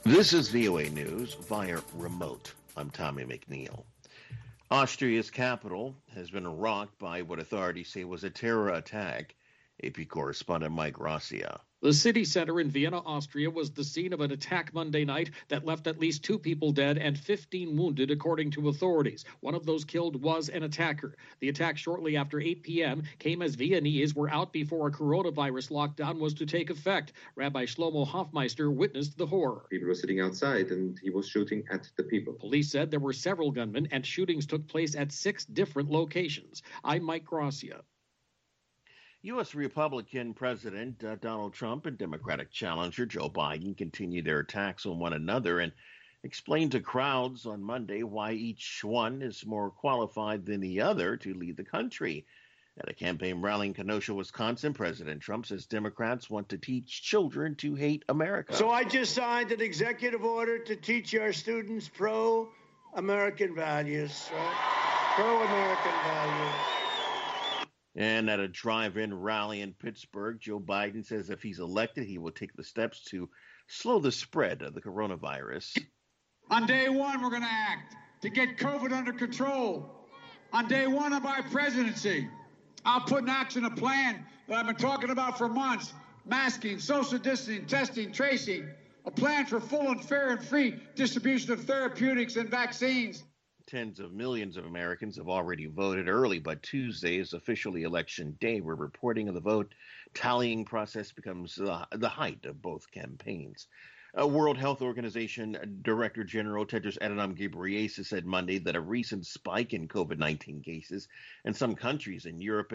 This is VOA News via remote. I'm Tommy McNeil. Austria's capital has been rocked by what authorities say was a terror attack. AP correspondent Mike Gracia. The city center in Vienna, Austria, was the scene of an attack Monday night that left at least 2 people dead and 15 wounded, according to authorities. One of those killed was an attacker. The attack shortly after 8 p.m. came as Viennese were out before a coronavirus lockdown was to take effect. Rabbi Shlomo Hofmeister witnessed the horror. People were sitting outside and he was shooting at the people. Police said there were several gunmen and shootings took place at 6 different locations. I'm Mike Gracia. U.S. Republican President Donald Trump and Democratic challenger Joe Biden continue their attacks on one another and explained to crowds on Monday why each one is more qualified than the other to lead the country. At a campaign rally in Kenosha, Wisconsin, President Trump says Democrats want to teach children to hate America. So I just signed an executive order to teach our students pro-American values, right? Pro-American values. And at a drive-in rally in Pittsburgh, Joe Biden says if he's elected, he will take the steps to slow the spread of the coronavirus. On day one, we're going to act to get COVID under control. On day one of my presidency, I'll put in action a plan that I've been talking about for months: masking, social distancing, testing, tracing, a plan for full and fair and free distribution of therapeutics and vaccines. Tens of millions of Americans have already voted early, but Tuesday is officially election day, where reporting of the vote tallying process becomes the height of both campaigns. World Health Organization Director General Tedros Adhanom Ghebreyesus said Monday that a recent spike in COVID-19 cases in some countries in Europe